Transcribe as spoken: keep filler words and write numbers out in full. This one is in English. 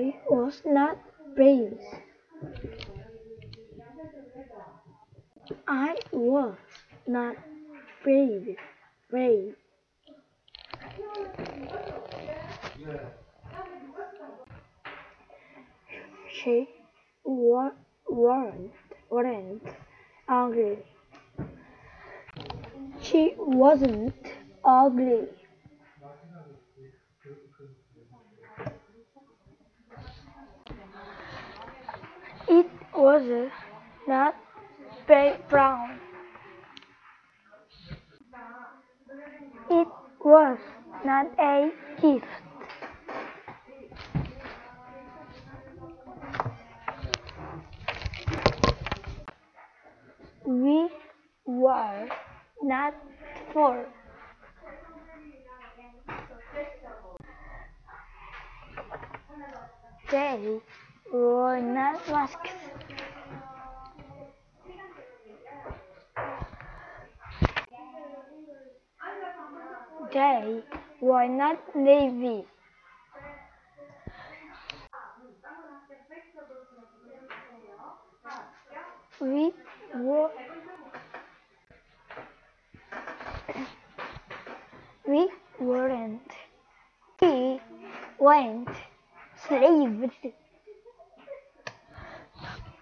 I was not brave. I was not brave. Brave. She wa- weren't weren't ugly. She wasn't ugly. It was not ba- brown. It was not a gift. We were not poor. They were not masks. They were not navy. We were we weren't. We weren't slaves.